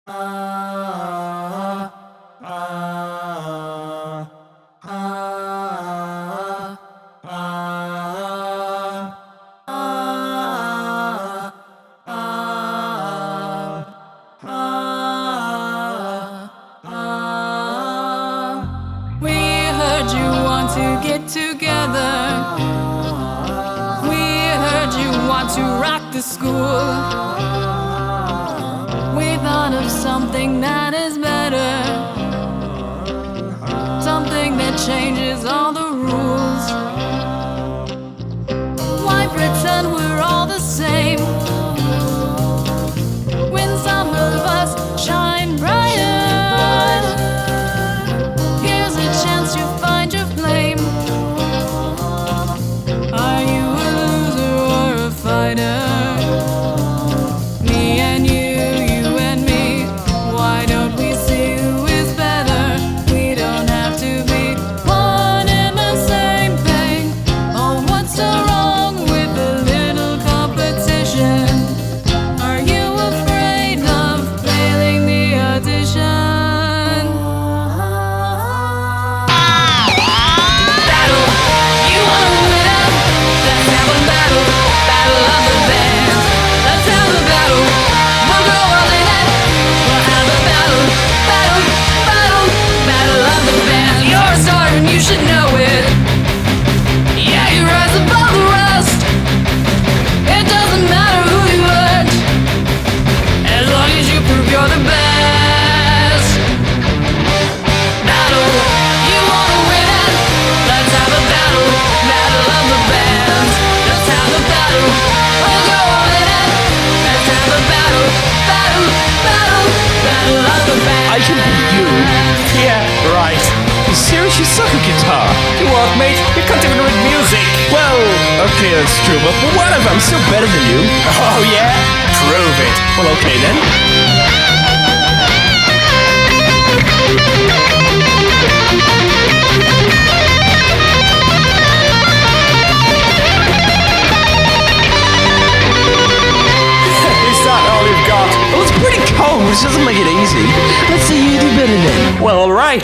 We heard you want to get together. We heard you want to rock the school. We thought of something that is better, something that changes all the rules. Why pretend we're all the same when some of us shine brighter? Here's a chance to find your flame. Are you a loser or a fighter? Me and you and me. Why don't we see who is better? We don't have to be one in the same thing. Oh, what's so wrong with a little competition? Are you afraid of failing the audition? Battle, you wanna win it? Let's have a battle, battle of the bands. Let's have a battle, we'll go all in it. We'll have a battle, battle, battle, battle of the bands. You're a star and you should know it. Yeah, you rise above the rest. It doesn't matter who you hurt, as long as you prove you're the best. Battle, you wanna win it? Let's have a battle, battle of the bands. Let's have a battle, we'll go all in it. Let's have a battle, battle, battle, battle of the bands. I can beat you. Yeah, right. You seriously suck at guitar. You what, mate? You can't even read music. Well, okay, that's true, but whatever, I'm still better than you. Oh yeah? Prove it. Well, okay then. Is that all you've got? Well, it's pretty cold, which doesn't make it easy. Let's see you do better then. Well, alright.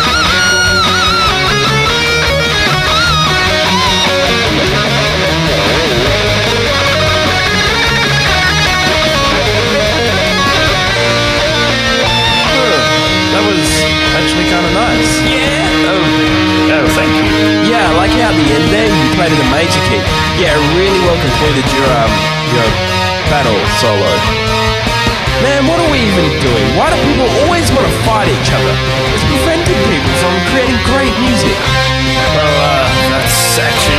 That was actually kind of nice. Yeah? Oh, thank you. Yeah, I like how at the end there you played it a major key. Yeah, really well completed your battle solo. Man, what are we even doing? Why do people always want to fight each other? It's preventing people from creating great music. Well, that's actually